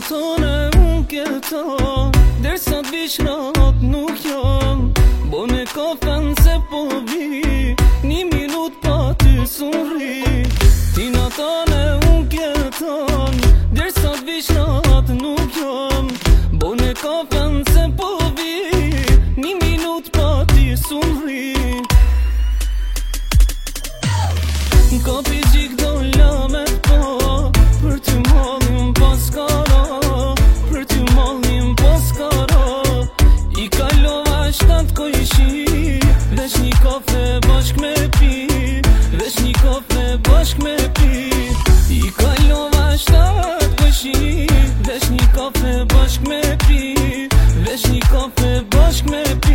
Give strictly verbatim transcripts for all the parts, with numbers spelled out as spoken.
tone unë këto, dersa t'vishnat nuk jam. Bone kafen se po vi, një minut pa ty surri. Ti na tone unë këto, dersa t'vishnat nuk jam. Bone kafen se po vi, një minut pa ty surri. Kapi gjik do lamet po, për ty mallim pas kara, për ty mallim pas kara. I kalova shtat kojshi, veç një kafe bashk me pi, veç një kafe bashk me pi. I kalova shtat kojshi, veç një kafe bashk me pi, veç një kafe bashk me pi.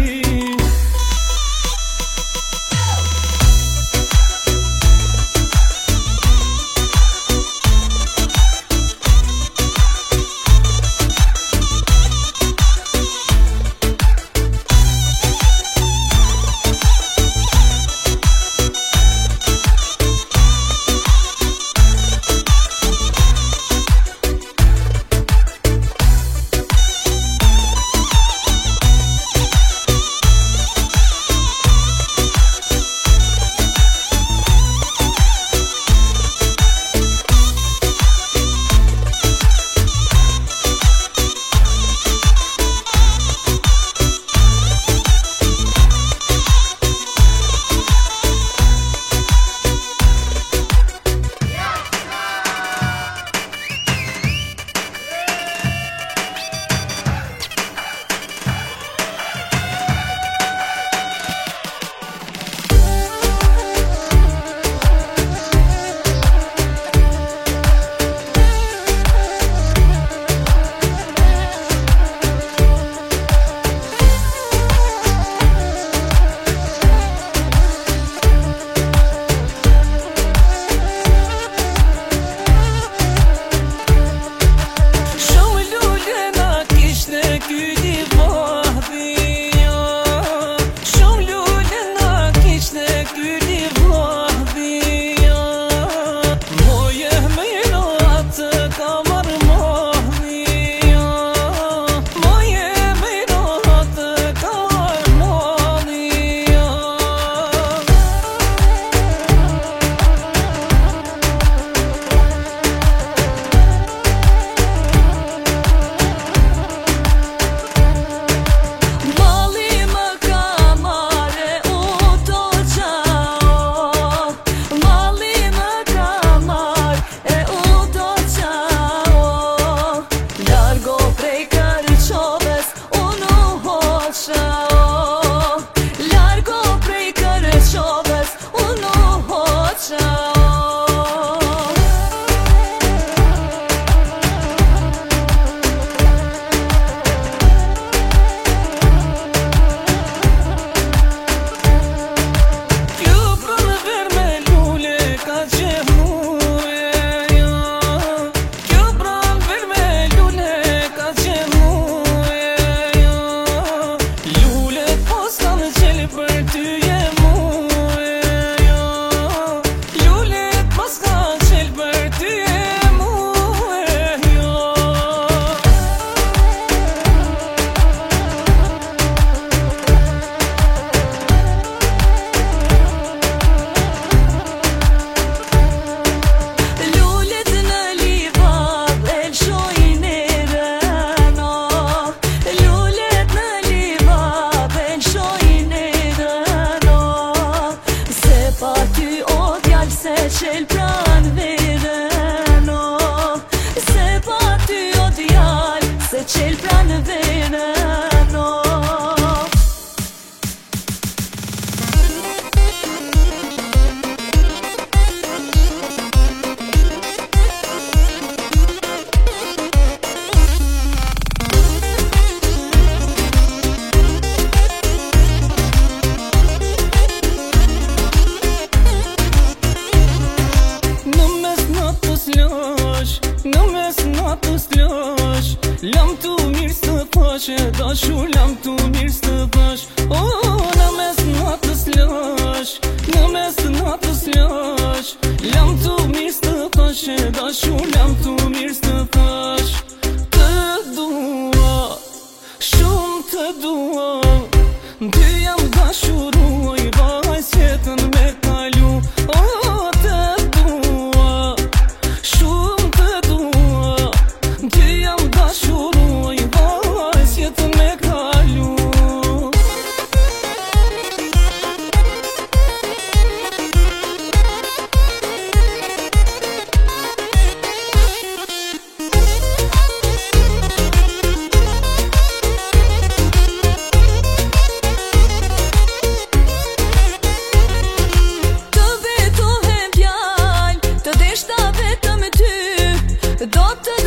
Lam tu mirë së pashe, dashur lam tu mirë së pash. Oh, në mes natës lash, në mes natës lash. Lam tu mirë së pashe, dashur lam tu mirë së pash. Të Do të